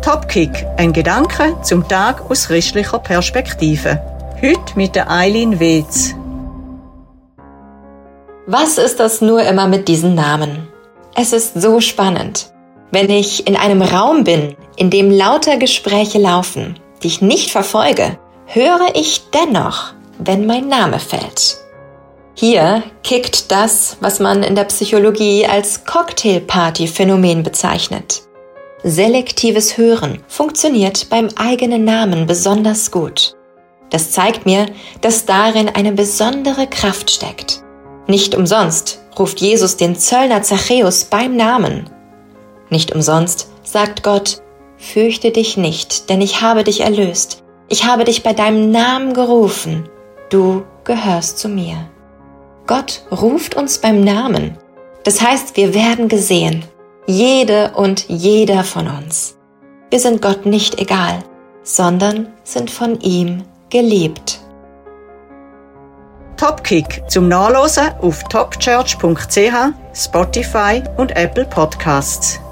Topkick, ein Gedanke zum Tag aus christlicher Perspektive. Heute mit der Eileen Wetz. Was ist das nur immer mit diesen Namen? Es ist so spannend. Wenn ich in einem Raum bin, in dem lauter Gespräche laufen, die ich nicht verfolge, höre ich dennoch, wenn mein Name fällt. Hier kickt das, was man in der Psychologie als Cocktailparty-Phänomen bezeichnet. Selektives Hören funktioniert beim eigenen Namen besonders gut. Das zeigt mir, dass darin eine besondere Kraft steckt. Nicht umsonst ruft Jesus den Zöllner Zachäus beim Namen. Nicht umsonst sagt Gott: Fürchte dich nicht, denn ich habe dich erlöst. Ich habe dich bei deinem Namen gerufen. Du gehörst zu mir. Gott ruft uns beim Namen. Das heißt, wir werden gesehen. Jede und jeder von uns. Wir sind Gott nicht egal, sondern sind von ihm geliebt. Topkick zum Nachlesen auf topchurch.ch, Spotify und Apple Podcasts.